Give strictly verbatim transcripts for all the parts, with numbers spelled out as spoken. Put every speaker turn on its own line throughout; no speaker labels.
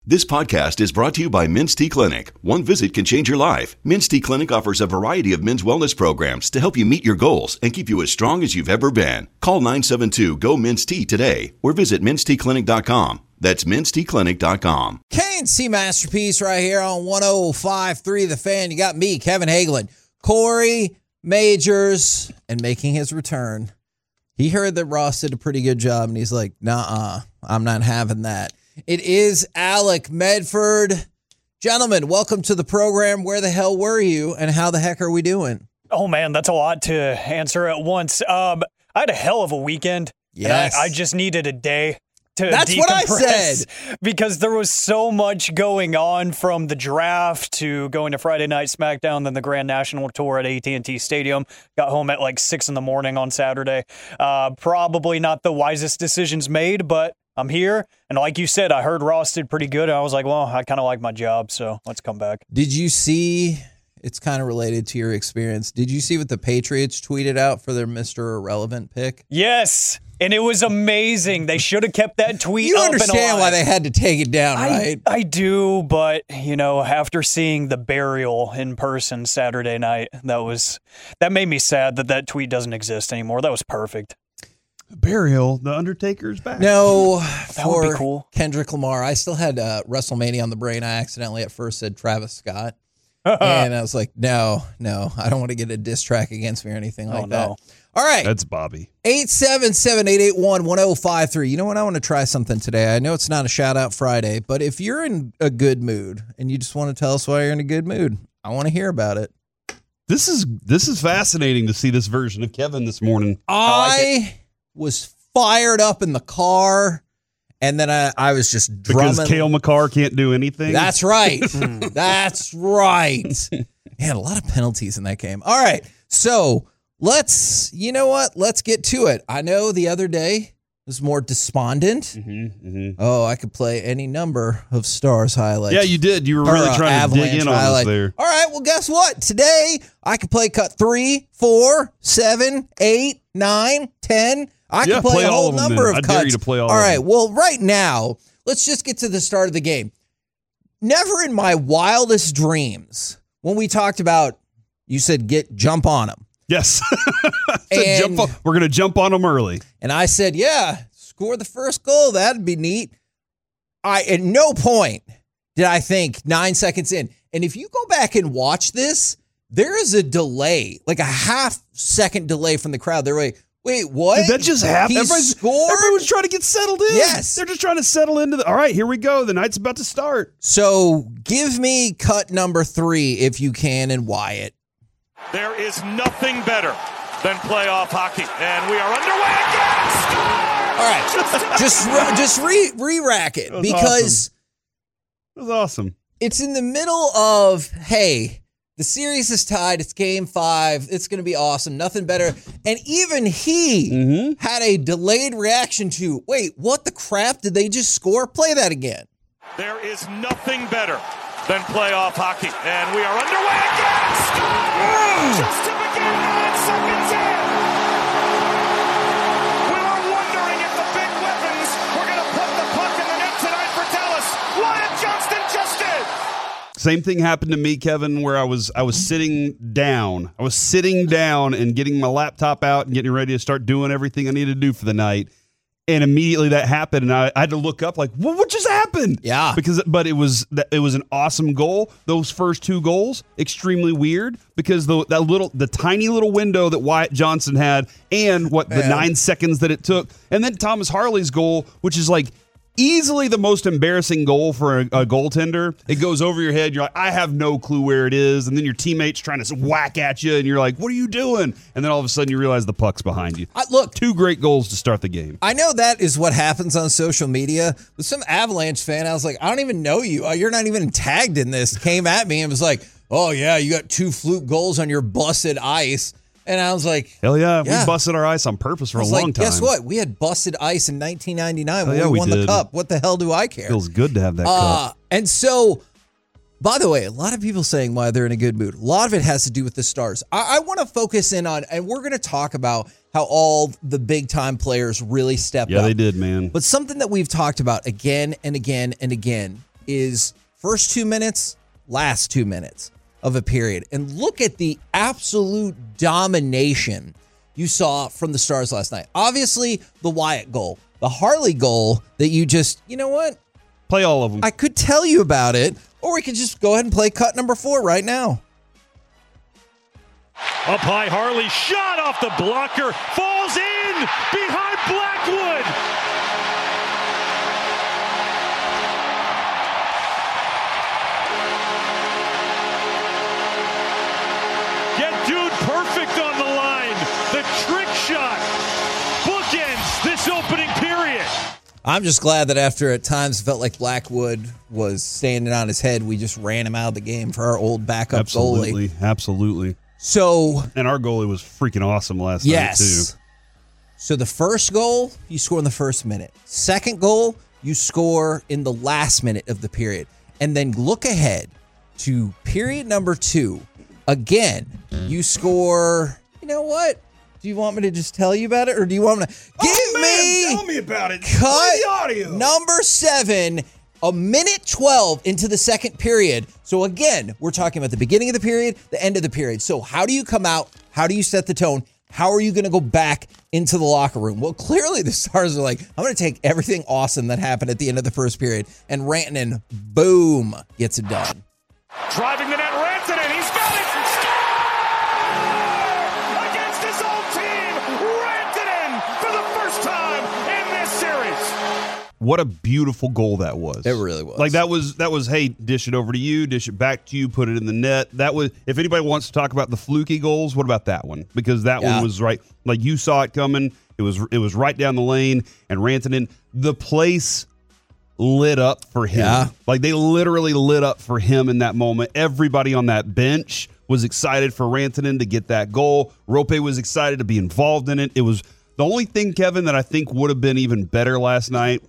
This podcast is brought to you by Men's T Clinic. One visit can change your life. Men's T Clinic offers a variety of men's wellness programs to help you meet your goals and keep you as strong as you've ever been. Call nine seven two, G O, Men's T today or visit mens t clinic dot com. That's mens t clinic dot com.
K and C Masterpiece right here on one oh five point three The Fan. You got me, Kevin Hagelin, Corey Majors, and making his return. He heard that Ross did a pretty good job, and he's like, nah, I'm not having that. It is Alec Medford. Gentlemen, welcome to the program. Where the hell were you, and how the heck are we doing?
Oh, man, that's a lot to answer at once. Um, I had a hell of a weekend.
Yes.
I, I just needed a day to
That's
decompress
what I said.
Because there was so much going on, from the draft to going to Friday Night SmackDown, then the Grand National Tour at A T and T Stadium. Got home at like six in the morning on Saturday. Uh, probably not the wisest decisions made, but I'm here. And like you said, I heard Ross did pretty good. And I was like, well, I kind of like my job, so let's come back.
Did you see, it's kind of related to your experience, did you see what the Patriots tweeted out for their Mister Irrelevant pick?
Yes. And it was amazing. They should have kept that tweet
you
up.
You understand why they had to take it down,
I,
right?
I do, but, you know, after seeing the burial in person Saturday night, that was that made me sad that that tweet doesn't exist anymore. That was perfect.
Burial, the Undertaker's back.
No,
that
for
would be cool.
Kendrick Lamar. I still had uh, WrestleMania on the brain. I accidentally at first said Travis Scott. And I was like, no, no, I don't want to get a diss track against me or anything like
oh,
that.
No.
All right.
That's Bobby.
eight seven seven, eight eight one, one oh five three. You know what? I want to try something today. I know it's not a shout out Friday, but if you're in a good mood and you just want to tell us why you're in a good mood, I want to hear about it.
This is this is fascinating to see this version of Kevin this morning.
I,
I like
was fired up in the car, and then I, I was just drumming.
Because Cale McCarr can't do anything?
That's right. That's right. Man, a lot of penalties in that game. All right. So let's, you know what? Let's get to it. I know the other day was more despondent.
Mm-hmm, mm-hmm.
Oh, I could play any number of Stars highlights.
Yeah, you did. You were
Or,
really
uh,
trying to
Avalanche
dig in on
highlight.
us there.
All right. Well, guess what? Today, I could play cut three, four, seven, eight, nine, ten. I
Yeah,
could play,
play
a
all
whole
of them
number
then.
of
I
cuts.
dare you to play all
all
of
right.
them.
Well, right now, let's just get to the start of the game. Never in my wildest dreams, when we talked about, you said get jump on them.
Yes.
And-
jump on, we're going to jump on them early.
And I said, yeah, score the first goal. That'd be neat. I at no point did I think nine seconds in. And if you go back and watch this, there is a delay, like a half second delay from the crowd. They're like, wait, what?
Did that just happen?
He
Everybody's-
scored?
Everyone's trying to get settled in.
Yes.
They're just trying to settle into the. All right, here we go. The night's about to start.
So give me cut number three if you can, and Wyatt.
There is nothing better than playoff hockey, and we are underway again.
All right, just re- just re re-rack it,
was
because
It was awesome.
it's in the middle of, hey, the series is tied. It's game five. It's going to be awesome. Nothing better. And even he
Mm-hmm.
had a delayed reaction to, wait, what the crap? Did they just score? Play that again.
There is nothing better than playoff hockey, and we are underway again. Just to begin, nine seconds in. We were wondering if the big weapons were going to put the puck in the net tonight for Dallas. Wyatt Johnston just did.
Same thing happened to me, Kevin, where I was I was sitting down. I was sitting down and getting my laptop out and getting ready to start doing everything I needed to do for the night. And immediately that happened, and I, I had to look up like, well, what just happened?
Yeah.
Because, but it was it was an awesome goal. Those first two goals, extremely weird because the that little the tiny little window that Wyatt Johnson had, and what the
Man.
nine seconds that it took, and then Thomas Harley's goal, which is like easily the most embarrassing goal for a, a goaltender. It goes over your head. You're like, I have no clue where it is. And then your teammate's trying to whack at you. And you're like, what are you doing? And then all of a sudden you realize the puck's behind you.
I, look,
Two great goals to start the game.
I know that is what happens on social media. With some Avalanche fan, I was like, I don't even know you. You're not even tagged in this. Came at me and was like, oh, yeah, you got two fluke goals on your busted ice. And I was like,
Hell yeah,
yeah.
we busted our ice on purpose for
I
a
was
long
like,
time.
guess what? We had busted ice in nineteen ninety-nine when
Hell yeah,
we
we
won the
did.
cup. What the hell do I care?
Feels good to have that
Uh,
cup.
and so, by the way, a lot of people saying why they're in a good mood. A lot of it has to do with the Stars. I, I want to focus in on, and we're going to talk about how all the big time players really stepped
Yeah,
up.
they did, man.
But something that we've talked about again and again and again is first two minutes, last two minutes of a period. And look at the absolute domination you saw from the Stars last night. Obviously, the Wyatt goal, the Harley goal that you just, you know what?
Play all of them.
I could tell you about it, or we could just go ahead and play cut number four right now.
Up high, Harley shot off the blocker, falls in behind Blackwood. Get dude perfect on the line. The trick shot bookends this opening period.
I'm just glad that after at times it felt like Blackwood was standing on his head, we just ran him out of the game for our old backup
absolutely,
goalie.
Absolutely.
So,
and our goalie was freaking awesome last
yes.
night, too.
So the first goal, you score in the first minute. Second goal, you score in the last minute of the period. And then look ahead to period number two. Again, you score, you know what? Do you want me to just tell you about it, or do you want me to give
oh, man,
me
tell me about it.
Cut
Play the audio.
Number seven, a minute twelve into the second period. So again, we're talking about the beginning of the period, the end of the period. So how do you come out? How do you set the tone? How are you going to go back into the locker room? Well, clearly the Stars are like, I'm going to take everything awesome that happened at the end of the first period, and Rantanen, boom, gets it done.
Driving the net, Rantanen, he's got it! Score! Against his old team, Rantanen for the first time in this series.
What a beautiful goal that was.
It really was.
Like that was that was hey, dish it over to you, dish it back to you, put it in the net. That was, if anybody wants to talk about the fluky goals, what about that one? Because that
yeah.
one was right, like you saw it coming. It was it was right down the lane, and Rantanen, the place lit up for him.
Yeah.
Like they literally lit up for him in that moment. Everybody on that bench was excited for Rantanen to get that goal. Rope was excited to be involved in it. It was the only thing, Kevin, that I think would have been even better last night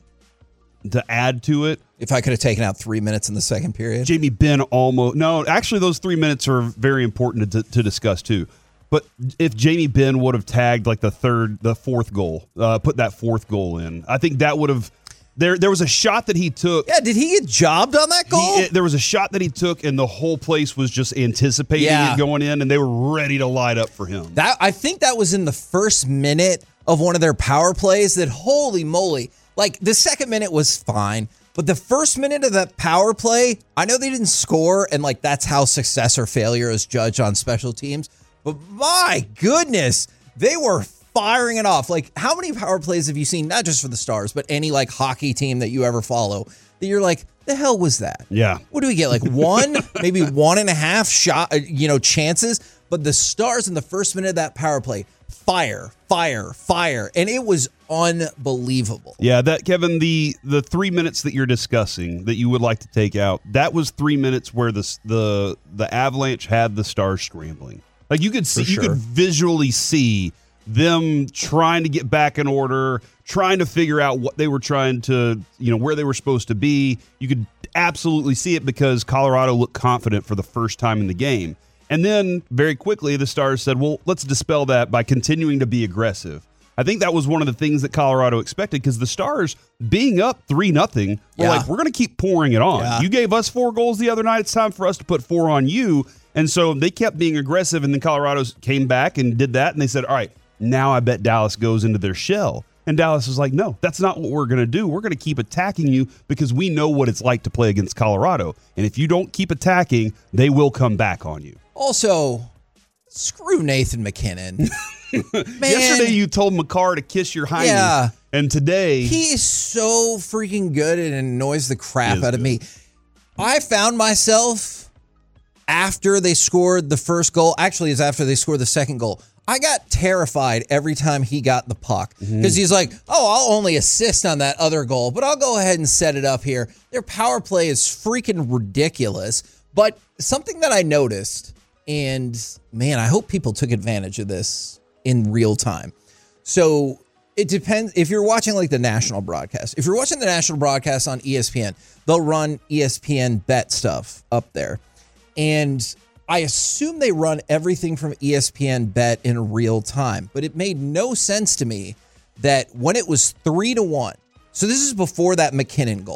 to add to it.
If I could have taken out three minutes in the second period.
Jamie Benn almost, no, actually those three minutes are very important to, to discuss too. But if Jamie Benn would have tagged like the third, the fourth goal, uh, put that fourth goal in, I think that would have, there There was a shot that he took.
Yeah, did he get jobbed on that goal?
He, there was a shot that he took, and the whole place was just anticipating
yeah.
it going in, and they were ready to light up for him.
That I think that was in the first minute of one of their power plays that, holy moly, like the second minute was fine, but the first minute of that power play, I know they didn't score, and like that's how success or failure is judged on special teams, but my goodness, they were firing it off. Like, how many power plays have you seen, not just for the Stars, but any like hockey team that you ever follow, that you're like, the hell was that?
Yeah.
What do we get? Like one, maybe one and a half shot, you know, chances. But the Stars in the first minute of that power play, fire, fire, fire. And it was unbelievable.
Yeah, that Kevin, the the three minutes that you're discussing that you would like to take out, that was three minutes where the the the Avalanche had the Stars scrambling. Like you could see,
For sure.
you could visually see them trying to get back in order, trying to figure out what they were trying to, you know, where they were supposed to be. You could absolutely see it because Colorado looked confident for the first time in the game. And then very quickly, the Stars said, well, let's dispel that by continuing to be aggressive. I think that was one of the things that Colorado expected because the Stars, being up three nothing, were
Yeah.
like, we're going to keep pouring it on.
Yeah.
You gave us four goals the other night. It's time for us to put four on you. And so they kept being aggressive, and then Colorado came back and did that, and they said, all right, now I bet Dallas goes into their shell. And Dallas was like, no, that's not what we're going to do. We're going to keep attacking you because we know what it's like to play against Colorado. And if you don't keep attacking, they will come back on you.
Also, screw Nathan McKinnon. Man,
Yesterday you told McCarr to kiss your hiney.
Yeah.
And today
he is so freaking good, it annoys the crap
He is
out of
good.
me. I found myself after they scored the first goal, actually it's after they scored the second goal, I got terrified every time he got the puck because
Mm-hmm.
he's like, oh, I'll only assist on that other goal, but I'll go ahead and set it up here. Their power play is freaking ridiculous. But something that I noticed, and man, I hope people took advantage of this in real time. So it depends if you're watching like the national broadcast. If you're watching the national broadcast on E S P N, they'll run E S P N bet stuff up there. And I assume they run everything from E S P N Bet in real time, but it made no sense to me that when it was three to one, so this is before that McKinnon goal,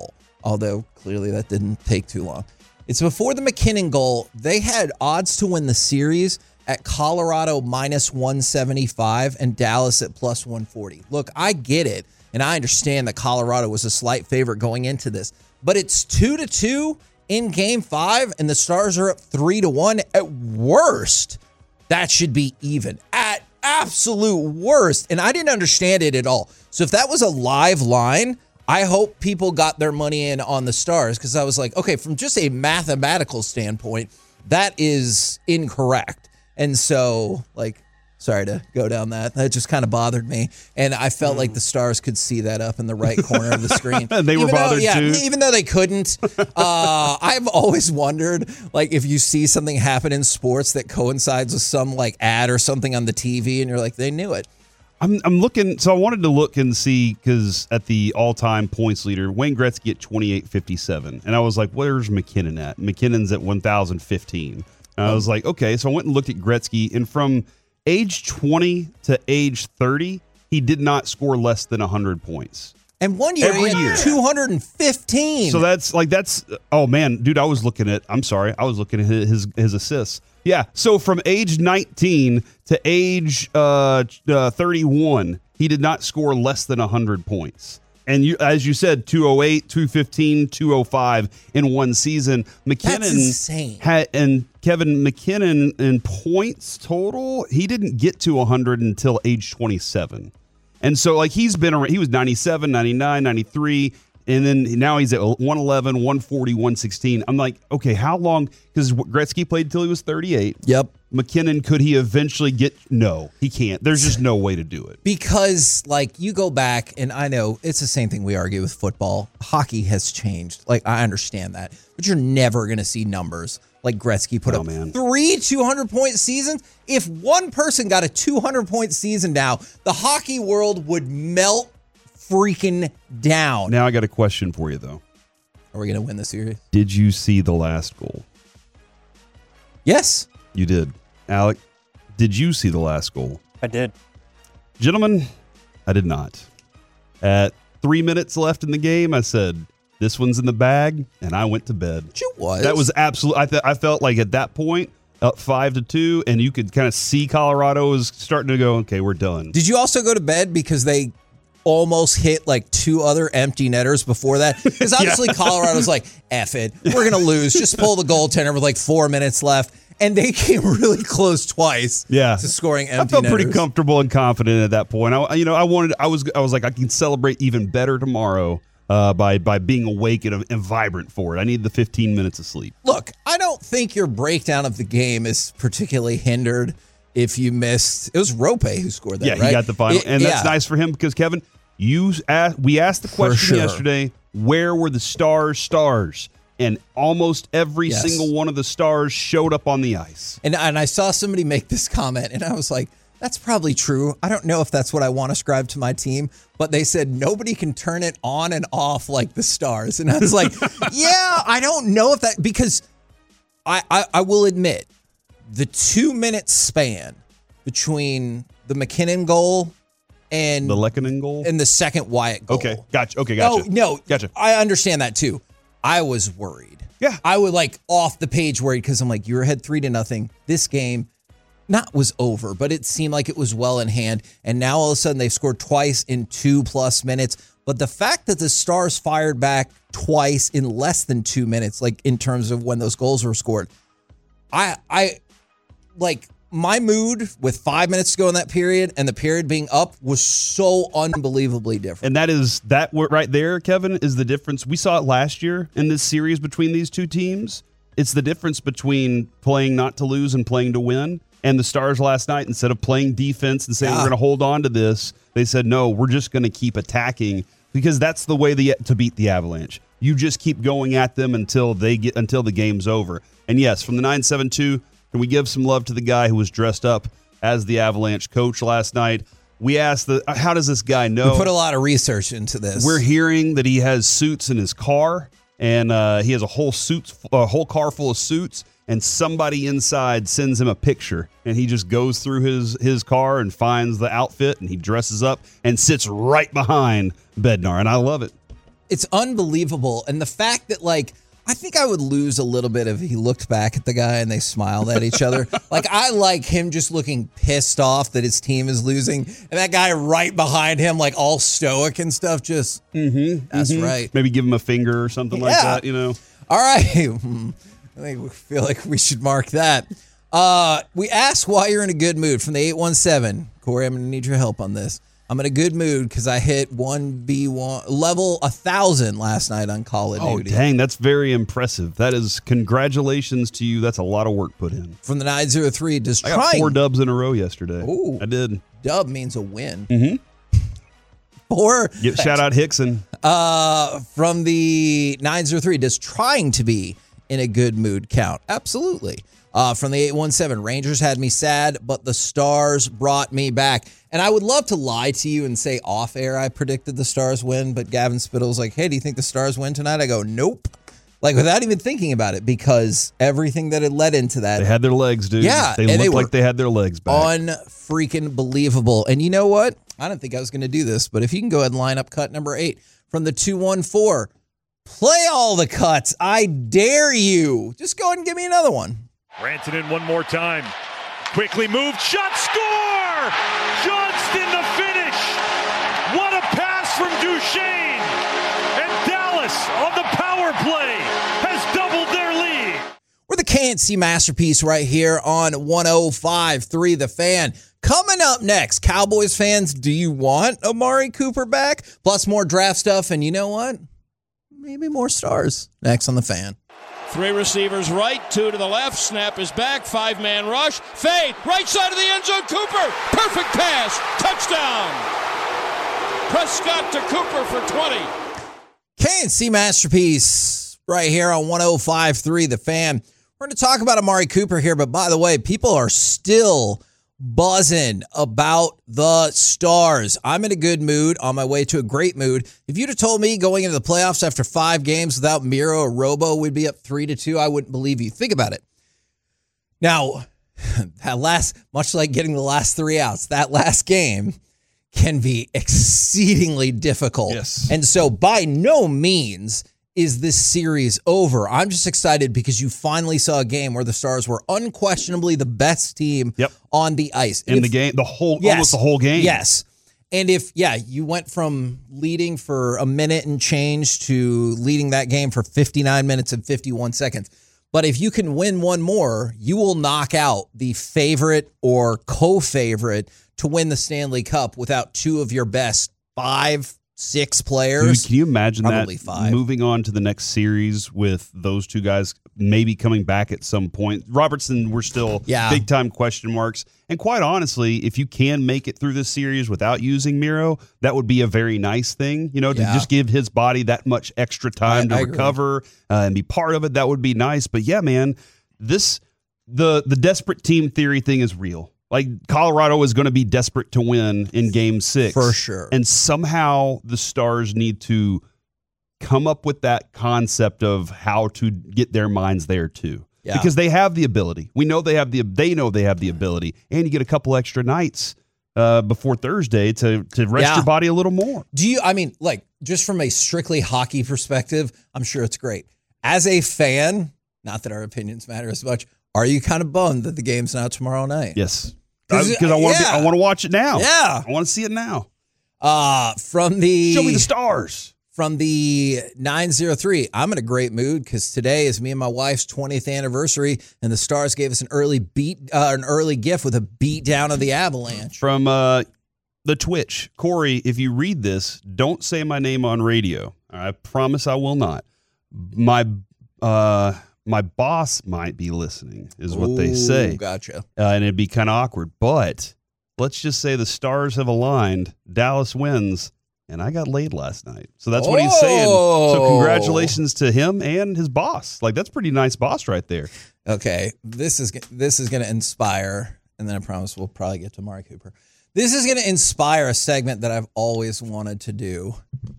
although clearly that didn't take too long. It's before the McKinnon goal. They had odds to win the series at Colorado minus one seventy-five and Dallas at plus one forty. Look, I get it, and I understand that Colorado was a slight favorite going into this, but it's two to two in game five, and the Stars are up three to one. At worst, that should be even. At absolute worst, and I didn't understand it at all. So if that was a live line, I hope people got their money in on the Stars, because I was like, okay, from just a mathematical standpoint, that is incorrect. And so, like, sorry to go down that. That just kind of bothered me. And I felt mm. like the Stars could see that up in the right corner of the screen.
They were
even
bothered
though, yeah,
too.
Even though they couldn't. Uh, I've always wondered, like, if you see something happen in sports that coincides with some, like, ad or something on the T V, and you're like, they knew it.
I'm, I'm looking, so I wanted to look and see, because at the all-time points leader, Wayne Gretzky at twenty-eight fifty-seven. And I was like, where's McKinnon at? McKinnon's at one thousand fifteen. And I was like, okay, so I went and looked at Gretzky, and from age twenty to age thirty, he did not score less than one hundred points.
And one year,
Every
he had
year.
two hundred fifteen.
So that's like, that's, oh man, dude, I was looking at, I'm sorry, I was looking at his his assists. Yeah, so from age nineteen to age uh, uh, thirty-one, he did not score less than one hundred points. And you, as you said, two oh eight, two fifteen, two oh five in one season. McKinnon
That's insane.
had, and Kevin McKinnon in points total, he didn't get to one hundred until age twenty-seven. And so, like, he's been around, he was ninety-seven, ninety-nine, ninety-three, and then now he's at one eleven, one forty, one sixteen. I'm like, okay, how long? Because Gretzky played until he was thirty-eight.
Yep.
McKinnon, could he eventually get? No, he can't. There's just no way to do it.
Because, like, you go back, and I know it's the same thing we argue with football. Hockey has changed. Like, I understand that. But you're never going to see numbers like Gretzky put
Oh,
up
man.
three two hundred point seasons. If one person got a two hundred point season now, the hockey world would melt freaking down.
Now I got a question for you, though.
Are we going to win the series?
Did you see the last goal?
Yes.
You did. Alec, did you see the last goal?
I did.
Gentlemen, I did not. At three minutes left in the game, I said, this one's in the bag, and I went to bed.
But you was.
That was absolute. I, th- I felt like at that point, up five to two, and you could kind of see Colorado was starting to go, okay, we're done.
Did you also go to bed because they almost hit like two other empty netters before that? Because obviously yeah. Colorado's like, F it, we're going to lose. Just pull the goaltender with like four minutes left. And they came really close twice
yeah.
to scoring empty
I felt
netters.
pretty comfortable and confident at that point. I, you know, I wanted, I was, I was like, I can celebrate even better tomorrow uh, by by being awake and, and vibrant for it. I need the fifteen minutes of sleep.
Look, I don't think your breakdown of the game is particularly hindered if you missed. It was Rope who scored that,
yeah,
right?
he got the final,
It,
and that's
yeah.
nice for him because Kevin, you asked, we asked the question
sure.
yesterday: where were the Stars stars? And almost every
Yes.
single one of the stars showed up on the ice.
And and I saw somebody make this comment, and I was like, that's probably true. I don't know if that's what I want to ascribe to my team, but they said nobody can turn it on and off like the Stars. And I was like, yeah, I don't know if that, because I, I, I will admit, the two-minute span between the McKinnon goal and
The Lehkonen goal?
and the second Wyatt goal.
Okay, gotcha. Okay, gotcha.
Oh, no.
Gotcha.
I understand that too. I was worried.
Yeah.
I was like off the page worried because I'm like, you're ahead three to nothing. This game not was over, but it seemed like it was well in hand. And now all of a sudden they've scored twice in two plus minutes. But the fact that the Stars fired back twice in less than two minutes, like in terms of when those goals were scored, I, I like my mood with five minutes to go in that period and the period being up was so unbelievably different.
And that is that right there, Kevin, is the difference. We saw it last year in this series between these two teams. It's the difference between playing not to lose and playing to win. And the Stars last night, instead of playing defense and saying
Yeah.
we're going to hold on to this, they said, no, we're just going to keep attacking, because that's the way the, to beat the Avalanche. You just keep going at them until they get until the game's over. And yes, from the nine seven two, can we give some love to the guy who was dressed up as the Avalanche coach last night? We asked, the, how does this guy know?
We put a lot of research into this.
We're hearing that he has suits in his car, and uh, he has a whole suits, a whole car full of suits, and somebody inside sends him a picture, and he just goes through his, his car and finds the outfit, and he dresses up and sits right behind Bednar, and I love it.
it's unbelievable. And the fact that, like, I think I would lose a little bit if he looked back at the guy and they smiled at each other. Like, I like him just looking pissed off that his team is losing. And that guy right behind him, like, all stoic and stuff, just,
Mm-hmm.
that's
mm-hmm.
right.
Maybe give him a finger or something like
Yeah.
that, you know?
All right. I think we feel like we should mark that. Uh, we asked why you're in a good mood from the eight one seven. Corey, I'm going to need your help on this. I'm in a good mood because I hit one v one level one thousand last night on Call of
Oh,
Duty.
dang, that's very impressive. That is, congratulations to you. That's a lot of work put in.
From the nine oh three, does
I got
trying
four dubs in a row yesterday.
Ooh.
I did.
dub means a win.
Mm-hmm.
Four.
Get, shout out Hickson.
Uh, from the nine oh three, does trying to be in a good mood count? Absolutely. Uh, from the eight one seven, Rangers had me sad, but the Stars brought me back. And I would love to lie to you and say off air I predicted the Stars win, but Gavin Spittle's like, hey, do you think the Stars win tonight? I go, nope. Like, without even thinking about it, because everything that had led into that.
They had their legs, dude.
Yeah,
They
and
looked
they were
like they had their legs back.
unfreaking believable. And you know what? I don't think I was going to do this, but if you can go ahead and line up cut number eight from the two one four, play all the cuts. I dare you. Just go ahead and give me another one.
Rantanen one more time. Quickly moved. Shot, score! Johnston to finish. What a pass from Duchesne. And Dallas on the power play has doubled their lead.
We're the K N C Masterpiece right here on one oh five point three The Fan. Coming up next, Cowboys fans, do you want Amari Cooper back? Plus more draft stuff, and you know what? Maybe more Stars. Next on The Fan.
Three receivers right, two to the left. Snap is back. Five-man rush. Fade. Right side of the end zone. Cooper. Perfect pass. Touchdown. Prescott to Cooper for twenty.
K N C Masterpiece right here on one oh five point three The Fan. We're going to talk about Amari Cooper here, but by the way, people are still buzzing about the Stars. I'm in a good mood, on my way to a great mood. If you'd have told me going into the playoffs after five games without Miro or Robo, we'd be up three to two, I wouldn't believe you. Think about it. Now, that last, much like getting the last three outs, that last game can be exceedingly difficult.
Yes.
And so by no means is this series over. I'm just excited because you finally saw a game where the Stars were unquestionably the best team
Yep.
on the ice.
In
If-
the game, the whole,
Yes.
almost the whole game.
Yes. And if, yeah, you went from leading for a minute and change to leading that game for fifty-nine minutes and fifty-one seconds. But if you can win one more, you will knock out the favorite or co-favorite to win the Stanley Cup without two of your best five, six players.
Dude, can you imagine
Probably
that
five.
moving on to the next series with those two guys maybe coming back at some point? Robertson, we're still
Yeah.
big time question marks. And quite honestly, if you can make it through this series without using Miro, that would be a very nice thing, you know, to
Yeah.
just give his body that much extra time
I-
to
I agree.
recover uh, and be part of it. That would be nice. But yeah, man, this the the desperate team theory thing is real. Like, Colorado is going to be desperate to win in game six.
For sure.
And somehow the Stars need to come up with that concept of how to get their minds there too.
Yeah.
Because they have the ability. We know they have the they know they have the ability. And you get a couple extra nights uh, before Thursday to to rest
Yeah.
your body a little more.
Do you, I mean, like, just from a strictly hockey perspective, I'm sure it's great. As a fan, not that our opinions matter as much, are you kind of bummed that the game's not tomorrow night?
Yes.
'Cause,
Because I want to
yeah.
I want to watch it now.
Yeah.
I want to see it now.
Uh, from the
Show me the Stars.
from the nine oh three, I'm in a great mood because today is me and my wife's twentieth anniversary, and the Stars gave us an early beat, uh, an early gift with a beat down of the Avalanche.
From uh, the Twitch. Corey, if you read this, don't say my name on radio. I promise I will not. My uh, my boss might be listening, is what they
Ooh,
say.
Gotcha.
Uh, and it'd be kind of awkward. But let's just say the Stars have aligned. Dallas wins. And I got laid last night. So that's what he's saying. So
Oh.
congratulations to him and his boss. Like, that's pretty nice boss right there.
Okay, this is this is going to inspire, and then I promise we'll probably get to Amari Cooper. This is going to inspire a segment that I've always wanted to do.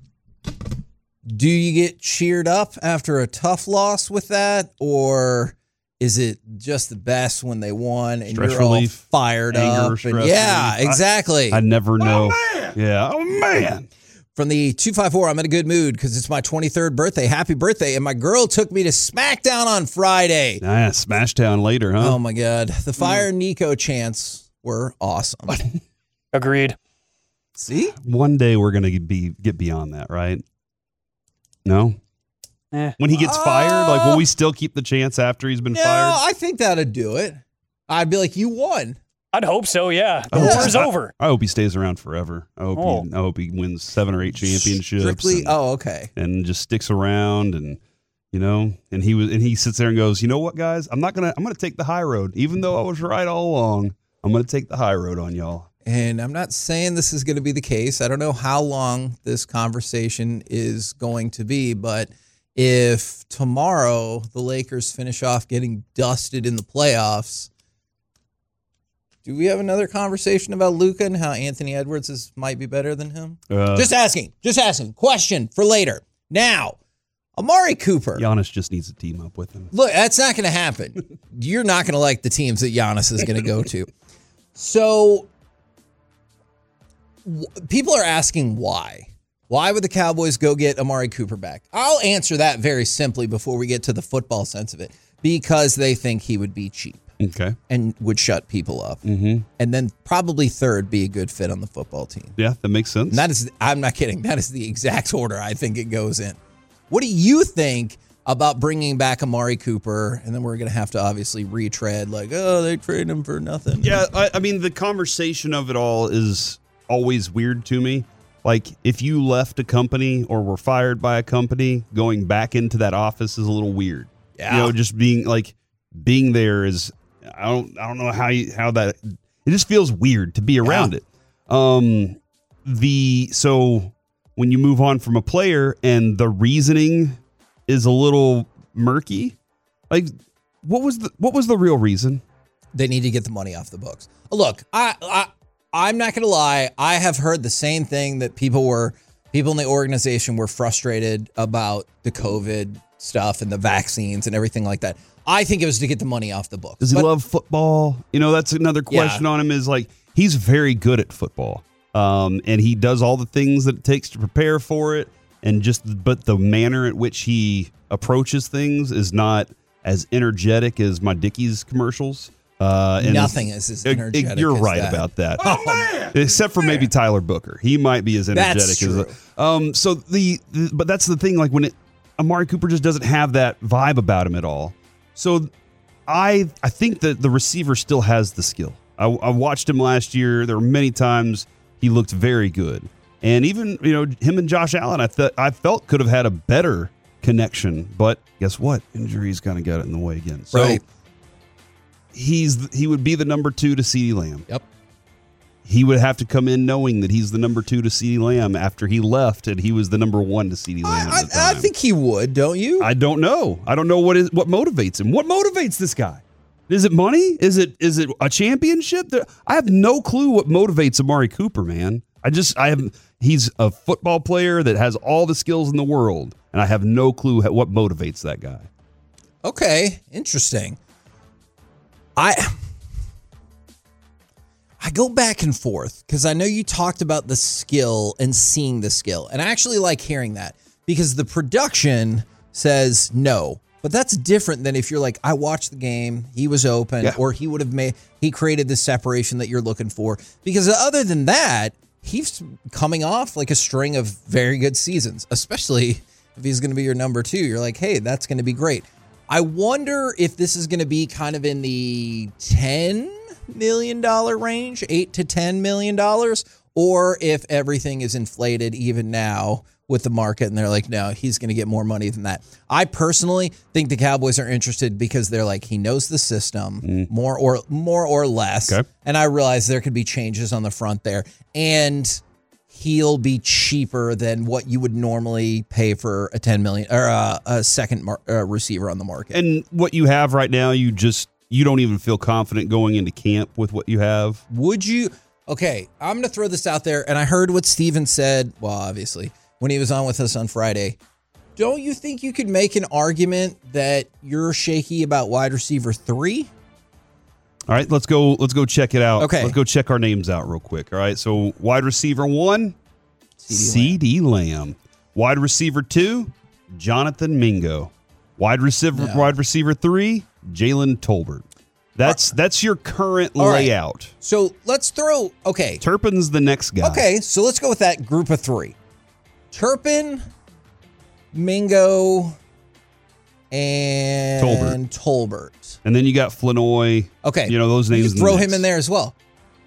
Do you get cheered up after a tough loss with that, or is it just the best when they won and
Stress
you're
relief,
all fired
anger,
up?
stress
And yeah,
relief. I-
exactly.
I never know. Yeah. Oh, man.
From the two five four, I'm in a good mood because it's my twenty-third birthday. Happy birthday. And my girl took me to SmackDown on Friday.
Ah, Smashdown later, huh?
Oh, my God. The Fire mm. Nico chants were awesome.
Agreed.
See?
One day we're going to be get beyond that, right? No?
Eh.
When he gets uh, fired, like, will we still keep the chants after he's been
no,
fired?
I think that'd do it. I'd be like, you won.
I'd hope so, yeah. The yeah. war's over.
I, I hope he stays around forever. I hope, oh. he, I hope he wins seven or eight championships.
Strictly,
and,
oh, okay.
And just sticks around, and you know, and he was, and he sits there and goes, you know what, guys, I'm not gonna, I'm gonna take the high road, even though I was right all along. I'm gonna take the high road on y'all.
And I'm not saying this is going to be the case. I don't know how long this conversation is going to be, but if tomorrow the Lakers finish off getting dusted in the playoffs, do we have another conversation about Luka and how Anthony Edwards is might be better than him? Uh, just asking. Just asking. Question for later. Now, Amari Cooper.
Giannis just needs to team up with him.
Look, that's not going to happen. You're not going to like the teams that Giannis is going to go to. So, w- people are asking why. Why would the Cowboys go get Amari Cooper back? I'll answer that very simply before we get to the football sense of it. Because they think he would be cheap.
Okay.
And would shut people up.
Mm-hmm.
And then probably third, be a good fit on the football team.
Yeah, that makes sense.
And that is, I'm not kidding. That is the exact order I think it goes in. What do you think about bringing back Amari Cooper? And then we're going to have to obviously retread like, oh, they trade him for nothing.
Yeah, I, I mean, the conversation of it all is always weird to me. Like, if you left a company or were fired by a company, going back into that office is a little weird.
Yeah.
You know, just being like, being there is, I don't, I don't know how you, how that, it just feels weird to be around yeah. it. Um, the, so when you move on from a player and the reasoning is a little murky, like what was the, what was the real reason?
They need to get the money off the books. Look, I, I, I'm not going to lie. I have heard the same thing that people were, people in the organization were frustrated about the COVID stuff and the vaccines and everything like that. I think it was to get the money off the books.
Does he
but,
love football? You know, that's another question yeah. on him is like, he's very good at football. Um, and he does all the things that it takes to prepare for it. And just, but the manner at which he approaches things is not as energetic as my Dickies commercials. Uh, and
Nothing is as energetic.
It, you're
as
right
that.
about that.
Oh, man.
Except for maybe Tyler Booker. He might be as energetic
that's true.
as um so the, the but that's the thing, like when it Amari Cooper just doesn't have that vibe about him at all. So I I think that the receiver still has the skill. I, I watched him last year. There were many times he looked very good. And even, you know, him and Josh Allen, I thought I felt could have had a better connection, but guess what? Injuries kind of got it in the way again. So
right.
He's he would be the number two to CeeDee Lamb.
Yep.
He would have to come in knowing that he's the number two to CeeDee Lamb after he left, and he was the number one to CeeDee Lamb.
I,
at the time.
I think he would, don't you?
I don't know. I don't know what is what motivates him. What motivates this guy? Is it money? Is it is it a championship? I have no clue what motivates Amari Cooper, man. I just I have. He's a football player that has all the skills in the world, and I have no clue what motivates that guy.
Okay, interesting. I I go back and forth because I know you talked about the skill and seeing the skill. And I actually like hearing that because the production says no. But that's different than if you're like, I watched the game, he was open, yeah. or he would have made, he created the separation that you're looking for. Because other than that, he's coming off like a string of very good seasons, especially if he's going to be your number two. You're like, hey, that's going to be great. I wonder if this is going to be kind of in the ten million dollars range, eight to ten million dollars, or if everything is inflated even now with the market and they're like, no, he's going to get more money than that. I personally think the Cowboys are interested because they're like, he knows the system mm. more or more or less. Okay. And I realize there could be changes on the front there. And he'll be cheaper than what you would normally pay for a ten million or a, a second mar- uh, receiver on the market.
And what you have right now, you just you don't even feel confident going into camp with what you have.
Would you? Okay, I'm going to throw this out there, and I heard what Steven said. Well, obviously, when he was on with us on Friday. Don't you think you could make an argument that you're shaky about wide receiver three?
All right, let's go. Let's go check it out.
Okay,
let's go check our names out real quick. All right, so wide receiver one, C D Lamb. Wide receiver two, Jonathan Mingo. Wide receiver,
No.
wide receiver three, Jalen Tolbert. That's that's your current
All right.
layout.
So let's throw, okay.
Turpin's the next guy.
Okay, so let's go with that group of three. Turpin, Mingo, and
Tolbert.
Tolbert.
And then you got Flanoy.
Okay.
You know, those names.
You
in the
throw
mix.
him in there as well.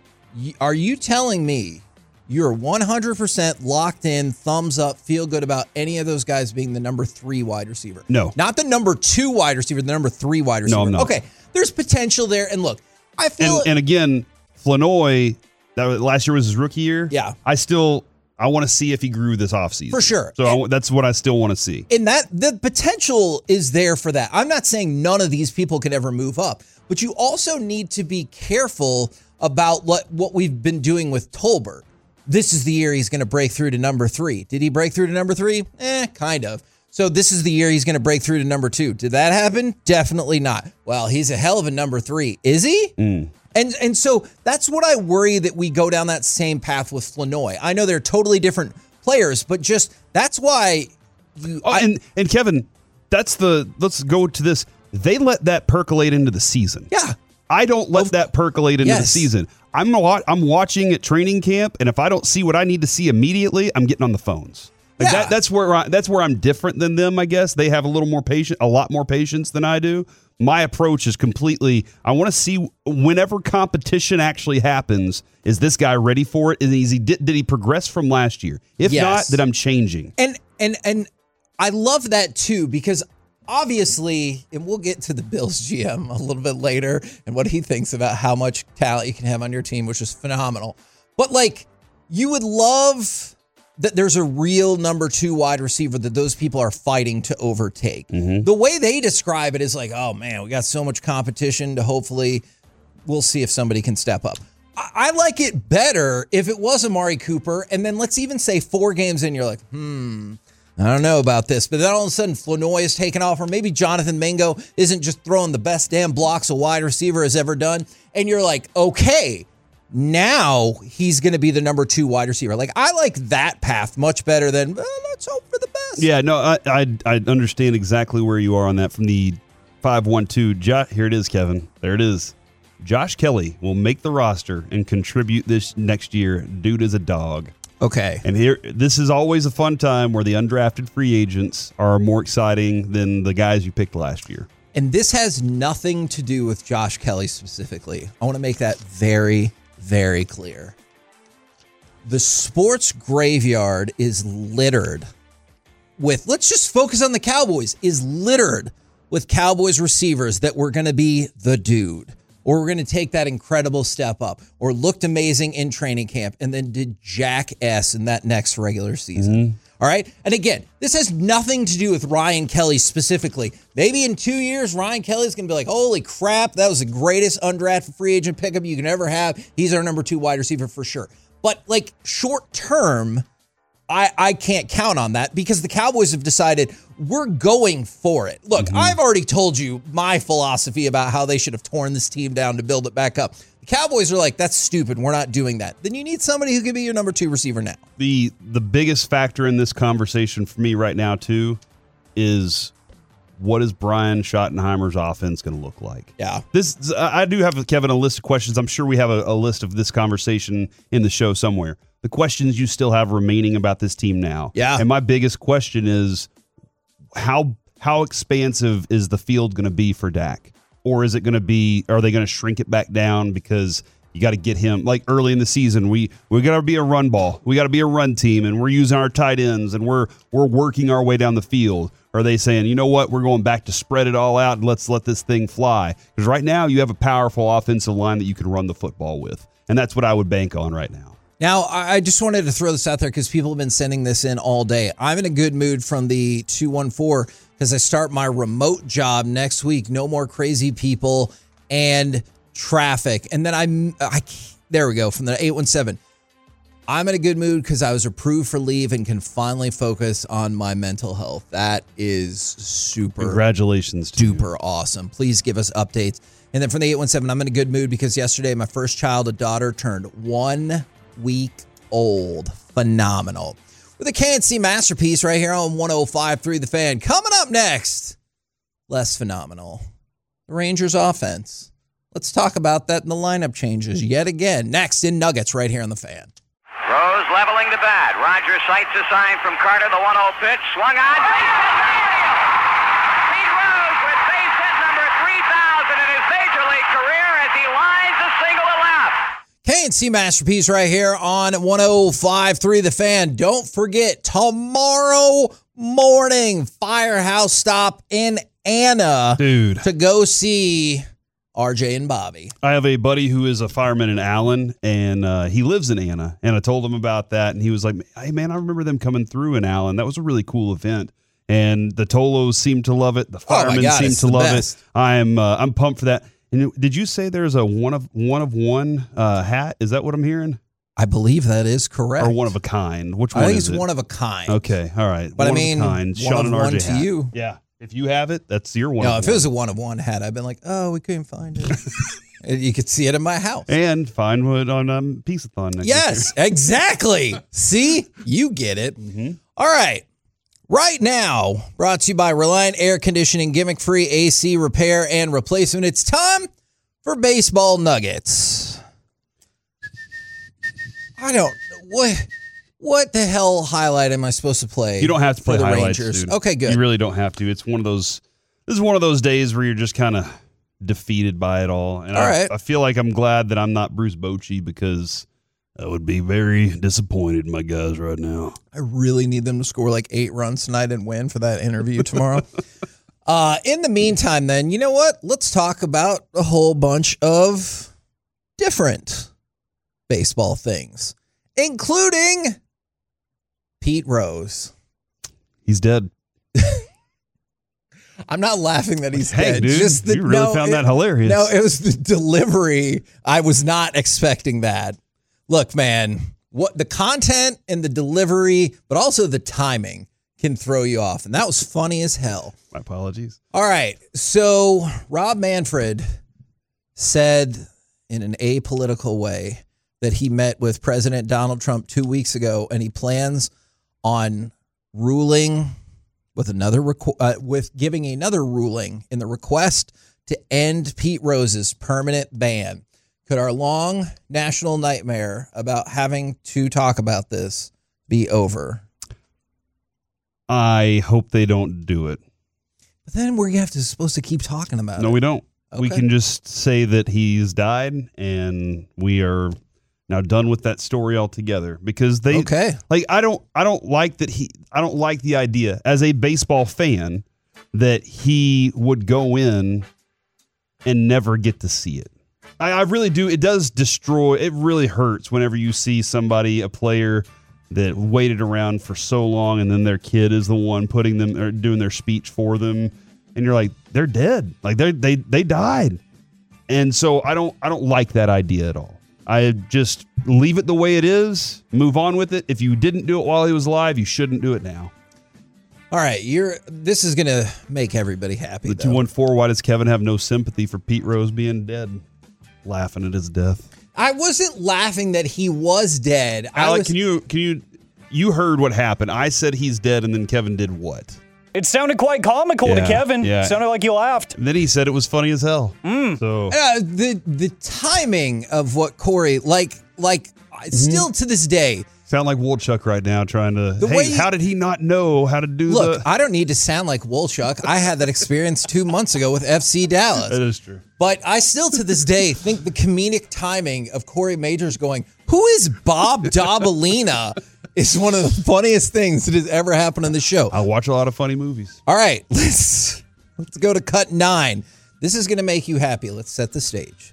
Y- Are you telling me you're one hundred percent locked in, thumbs up, feel good about any of those guys being the number three wide receiver?
No.
Not the number two wide receiver, the number three wide receiver.
No, I'm not.
Okay, there's potential there. And look, I feel
And, and again, Flanoy, that was, last year was his rookie year.
Yeah.
I still, I want to see if he grew this offseason.
For sure.
So I w that's what I still want to see.
And that the potential is there for that. I'm not saying none of these people could ever move up, but you also need to be careful about what, what we've been doing with Tolbert. This is the year he's going to break through to number three. Did he break through to number three? Eh, kind of. So this is the year he's going to break through to number two. Did that happen? Definitely not. Well, he's a hell of a number three. Is he?
Mm.
And and so that's what I worry, that we go down that same path with Flanoy. I know they're totally different players, but just that's why you.
Oh,
I-
and and Kevin, that's the. Let's go to this. They let that percolate into the season.
yeah.
I don't let that percolate into the
Yes.
season. I'm wa- I'm watching at training camp, and if I don't see what I need to see immediately, I'm getting on the phones. Like
Yeah.
that, that's where I, that's where I'm different than them. I guess they have a little more patient, a lot more patience than I do. My approach is completely. I want to see whenever competition actually happens. Is this guy ready for it? Is he did, did he progress from last year? If
Yes.
not, then I'm changing.
And and and I love that too, because obviously, and we'll get to the Bills G M a little bit later and what he thinks about how much talent you can have on your team, which is phenomenal. But like, you would love that there's a real number two wide receiver that those people are fighting to overtake. The way they describe it is like, oh man, we got so much competition to hopefully we'll see if somebody can step up. I, I like it better if it was Amari Cooper, and then let's even say four games in, you're like, hmm, I don't know about this. But then all of a sudden, Flanoy is taking off, or maybe Jonathan Mingo isn't just throwing the best damn blocks a wide receiver has ever done. And you're like, okay, now he's going to be the number two wide receiver. Like, I like that path much better than, well, let's hope for the best.
Yeah, no, I, I I understand exactly where you are on that. From the five one two, jo- here it is, Kevin. There it is. Josh Kelly will make the roster and contribute this next year. Dude is a dog.
Okay.
And here, this is always a fun time where the undrafted free agents are more exciting than the guys you picked last year.
And this has nothing to do with Josh Kelly specifically. I want to make that very, very clear. The sports graveyard is littered with, let's just focus on the Cowboys, is littered with Cowboys receivers that were going to be the dude, or we're going to take that incredible step up, or looked amazing in training camp and then did jack S in that next regular season. All right. And again, this has nothing to do with Ryan Kelly specifically. Maybe in two years, Ryan Kelly's going to be like, holy crap, that was the greatest undrafted free agent pickup you can ever have. He's our number two wide receiver for sure. But like short term, I, I can't count on that because the Cowboys have decided we're going for it. Look, I've already told you my philosophy about how they should have torn this team down to build it back up. The Cowboys are like, that's stupid. We're not doing that. Then you need somebody who can be your number two receiver now.
The the biggest factor in this conversation for me right now, too, is what is Brian Schottenheimer's offense going to look like?
Yeah.
This I do have, Kevin, a list of questions. I'm sure we have a, a list of this conversation in the show somewhere. The questions you still have remaining about this team now.
Yeah.
And my biggest question is how how expansive is the field going to be for Dak? Or is it going to be, are they going to shrink it back down because you got to get him, like early in the season, we we got to be a run ball. We got to be a run team, and we're using our tight ends, and we're we're working our way down the field. Are they saying, you know what, we're going back to spread it all out and let's let this thing fly? Because right now you have a powerful offensive line that you can run the football with, and that's what I would bank on right now.
Now, I just wanted to throw this out there because people have been sending this in all day. I'm in a good mood from the two one four because I start my remote job next week. No more crazy people and traffic. And then I'm, I, there we go, from the eight one seven. I'm in a good mood because I was approved for leave and can finally focus on my mental health. That is super.
Congratulations to you.
Duper awesome. Please give us updates. And then from the eight one seven, I'm in a good mood because yesterday my first child, a daughter, turned one week old. Phenomenal. With a K N C masterpiece right here on one oh five point three The Fan. Coming up next, less phenomenal. The Rangers offense. Let's talk about that in the lineup changes yet again. Next in Nuggets right here on The Fan.
Rose leveling the bat. Rogers sights a sign from Carter. The one oh pitch. Swung on. Base hit. Pete Rose with base hit number three thousand in his major league career as he lines a single to left.
K N C masterpiece right here on one oh five point three The Fan. Don't forget, tomorrow morning, Firehouse stop in Anna.
Dude.
To go see R J and Bobby.
I have a buddy who is a fireman in Allen, and uh, he lives in Anna. And I told him about that, and he was like, hey, man, I remember them coming through in Allen. That was a really cool event. And the Tolos seemed to love it. The firemen
oh God,
seemed to
the
love
best.
it. I'm uh, I'm pumped for that. And did you say there's a one of one of one uh, hat? Is that what I'm hearing?
I believe that is correct.
Or one of a kind? Which one
I think
is
it's
it?
one of a kind.
Okay, all right.
But
one
I mean,
of a kind.
one
Sean
of
and R J
one to
hat.
you.
Yeah. If you have it, that's your one.
No,
of
if
one.
it was a one of one hat, I'd been like, oh, we couldn't find it. And you could see it in my house.
And find one on um, Peace-a-thon next
Yes,
year.
exactly. See, you get it.
Mm-hmm.
All right. Right now, brought to you by Reliant Air Conditioning, gimmick-free A C repair and replacement. It's time for baseball nuggets. I don't what what the hell highlight am I supposed to play?
You don't have to play
for the
highlights,
Rangers.
dude.
Okay, good.
You really don't have to. It's one of those. This is one of those days where you're just kind of defeated by it all. And
All
I,
right.
I feel like I'm glad that I'm not Bruce Bochy, because I would be very disappointed in my guys right now.
I really need them to score like eight runs tonight and win for that interview tomorrow. uh, in the meantime, then, you know what? Let's talk about a whole bunch of different baseball things, including Pete Rose.
He's dead.
I'm not laughing that he's
Hey,
dead.
dude,
Just the,
you really
no,
found
it-
that hilarious.
No, it was the delivery. I was not expecting that. Look, man, what the content and the delivery, but also the timing can throw you off. And that was funny as hell.
My apologies.
All right. So Rob Manfred said in an apolitical way that he met with President Donald Trump two weeks ago, and he plans on ruling with another requ- uh, with giving another ruling in the request to end Pete Rose's permanent ban. Could our long national nightmare about having to talk about this be over?
I hope they don't do it.
But then we're have to supposed to keep talking about
No,
it.
we don't. We
Okay.
can just say that he's died, and we are now done with that story altogether. Because they,
Okay.
like, I don't, I don't like that he, I don't like the idea as a baseball fan that he would go in and never get to see it. I, I really do. It does destroy. It really hurts whenever you see somebody, a player that waited around for so long, and then their kid is the one putting them or doing their speech for them, and you're like, they're dead. Like they they they died. And so I don't I don't like that idea at all. I just leave it the way it is. Move on with it. If you didn't do it while he was alive, you shouldn't do it now.
All right, you're. This is gonna make everybody happy.
The
though.
two one four. Why does Kevin have no sympathy for Pete Rose being dead? Laughing at his death.
I wasn't laughing that he was dead. I
Alec,
was,
can you can you you heard what happened? I said he's dead, and then Kevin did what?
It sounded quite comical to
Yeah,
Kevin.
yeah.
Sounded like he laughed.
And then he said it was funny as hell.
Mm.
So
Uh, the the timing of what Corey like like
Mm-hmm.
still to this day.
sound like Wolchuk right now, trying to.
The
hey,
way-
how did he not know how to do
Look,
the?
I don't need to sound like Wolchuk. I had that experience two months ago with F C Dallas.
That is true.
But I still, to this day, think the comedic timing of Corey Majors going, "Who is Bob Dabalina?" is one of the funniest things that has ever happened on the show.
I watch a lot of funny movies.
All right, let's let's go to cut nine. This is going to make you happy. Let's set the stage.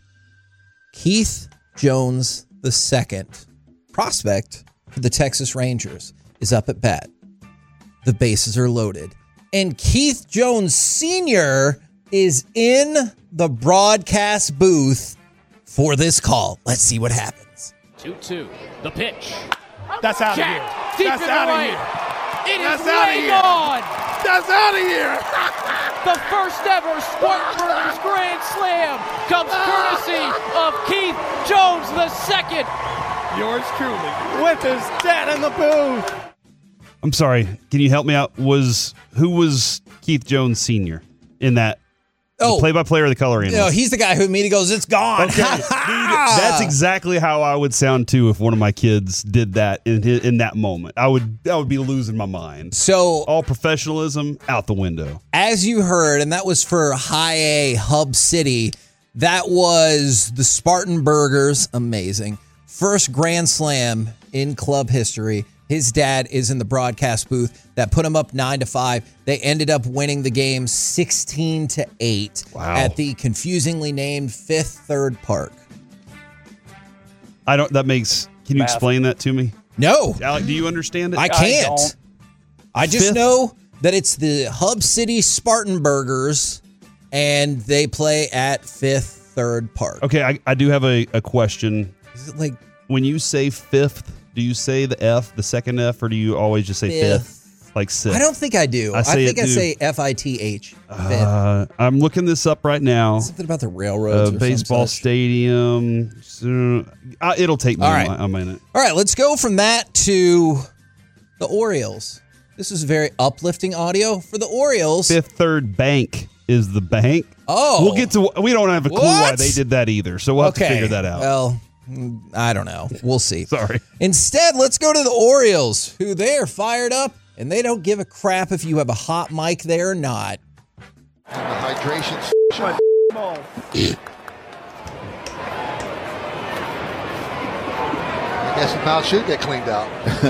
Keith Jones the second, prospect for the Texas Rangers, is up at bat. The bases are loaded, and Keith Jones Senior is in the broadcast booth for this call. Let's see what happens.
two two. The pitch.
That's out of
Jack,
here.
deep
That's
in the
out of
right.
here.
It
That's
is
outta
way
here.
gone.
That's out of here.
The first ever Spartanburgers Grand Slam comes courtesy of Keith Jones the second.
Yours truly, with his dad in the booth.
I'm sorry. Can you help me out? Was who was Keith Jones Senior in that?
Oh,
play-by-play or the color analyst?
No, he's the guy who immediately goes, "It's gone."
Okay. Dude, that's exactly how I would sound too if one of my kids did that in his, in that moment. I would I would be losing my mind.
So
all professionalism out the window.
As you heard, and that was for High A Hub City. That was the Spartan Burgers, amazing. First Grand Slam in club history. His dad is in the broadcast booth. That put him up nine to five. They ended up winning the game sixteen to eight
wow.
at the confusingly named Fifth Third Park.
I don't. That makes. Can you
Math.
explain that to me?
No,
Alec, do you understand it?
I can't.
I don't.
I just
Fifth?
know that it's the Hub City Spartan Burgers, and they play at Fifth Third Park.
Okay, I, I do have a, a question.
Is it like
When you say fifth, do you say the F, the second F, or do you always just say fifth?
Fifth.
Like sixth?
I don't think I do.
I
I,
say
think
it
I
too.
say F I T H. Fifth.
Uh, I'm looking this up right now.
Something about the
Uh,
railroads. or
baseball
some such.
stadium. So, uh, it'll take me
All
a
right.
mi- a minute.
All right, let's go from that to the Orioles. This is very uplifting audio for the Orioles.
Fifth Third Bank is the bank.
Oh.
We'll get to. We don't have a clue why
What?
they did that either. So we'll have
okay.
to figure that out.
Well, mm, I don't know. We'll see.
Sorry.
Instead, let's go to the Orioles, who they're fired up, and they don't give a crap if you have a hot mic there or not.
And the hydration.
My ball.
I guess the mouth should get cleaned out.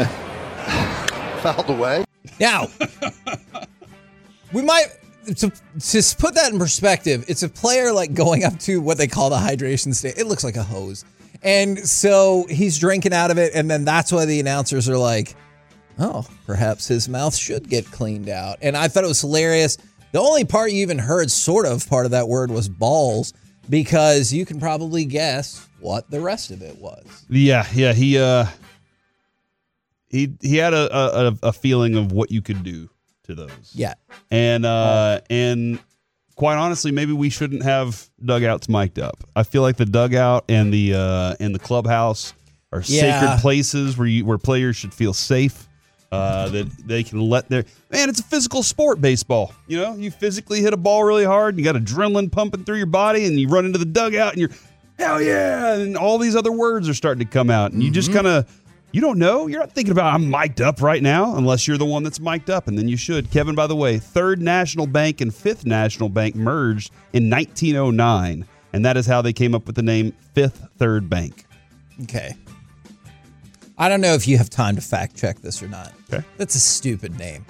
Fouled away.
Now, we might, to, to put that in perspective, it's a player like going up to what they call the hydration station. It looks like a hose. And so he's drinking out of it, and then that's why the announcers are like, oh, perhaps his mouth should get cleaned out. And I thought it was hilarious. The only part you even heard, sort of part of that word, was balls, because you can probably guess what the rest of it was.
Yeah, yeah. He uh, he he had a, a a feeling of what you could do to those.
Yeah.
And uh, and quite honestly, maybe we shouldn't have dugouts mic'd up. I feel like the dugout and the uh, and the clubhouse are
Yeah.
sacred places where you where players should feel safe. Uh, that they can let their man. It's a physical sport, baseball. You know, you physically hit a ball really hard. And you got adrenaline pumping through your body, and you run into the dugout, and you're hell yeah, and all these other words are starting to come out, and you just kind of you don't know. You're not thinking about I'm mic'd up right now, unless you're the one that's mic'd up, and then you should. Kevin, by the way, Third National Bank and Fifth National Bank merged in nineteen oh nine, and that is how they came up with the name Fifth Third Bank.
Okay. I don't know if you have time to fact check this or not.
Okay.
That's a stupid name.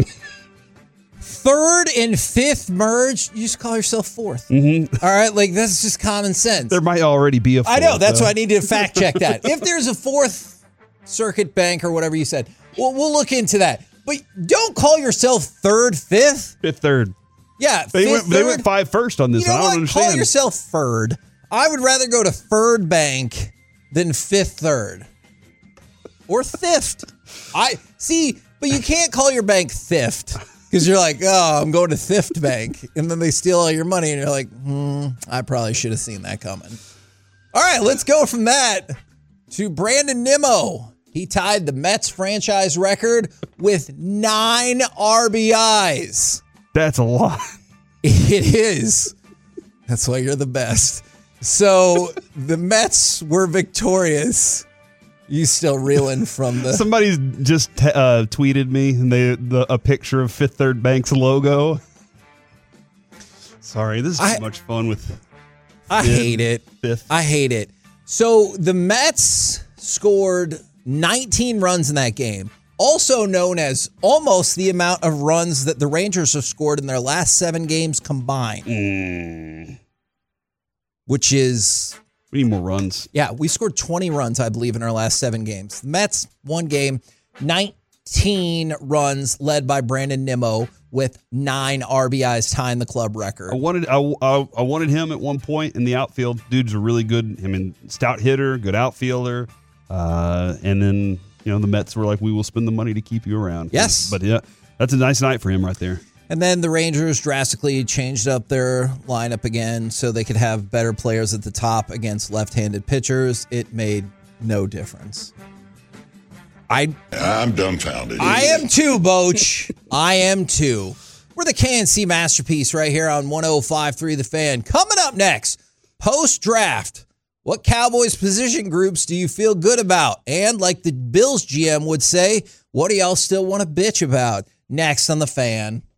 Third and fifth merged, you just call yourself fourth. Mm-hmm. All right, like that's just common sense.
There might already be a fourth,
I know, that's
though.
why I need to fact check that. If there's a fourth circuit bank or whatever you said, well, we'll look into that. But don't call yourself third, fifth.
Fifth Third.
Yeah,
They
fifth,
went they
third.
went five first on this.
You know
I don't
what?
understand.
Call yourself third. I would rather go to third bank than fifth third. Or theft. I see, but you can't call your bank theft because you're like, oh, I'm going to theft bank, and then they steal all your money, and you're like, hmm, I probably should have seen that coming. All right, let's go from that to Brandon Nimmo. He tied the Mets franchise record with nine R B Is.
That's a lot.
It is. That's why you're the best. So the Mets were victorious. You still reeling from the...
Somebody's just uh, tweeted me and they the, a picture of Fifth Third Bank's logo. Sorry, this is
I-
too much fun with.
I
Fifth-
hate it.
Fifth.
I hate it. So the Mets scored nineteen runs in that game, also known as almost the amount of runs that the Rangers have scored in their last seven games combined.
Mm.
Which is...
We need more runs.
Yeah, we scored twenty runs, I believe, in our last seven games. The Mets, one game, nineteen runs led by Brandon Nimmo with nine R B Is, tying the club record.
I wanted I, I, I wanted him at one point in the outfield. Dude's a really good, I mean, stout hitter, good outfielder. Uh, and then, you know, the Mets were like, we will spend the money to keep you around.
Yes.
But yeah, that's a nice night for him right there.
And then the Rangers drastically changed up their lineup again so they could have better players at the top against left-handed pitchers. It made no difference. I
I'm dumbfounded.
I am too, Boach. I am too. We're the K N C Masterpiece right here on one oh five point three The Fan. Coming up next, post-draft, what Cowboys position groups do you feel good about? And like the Bills G M would say, what do y'all still want to bitch about? Next on The Fan.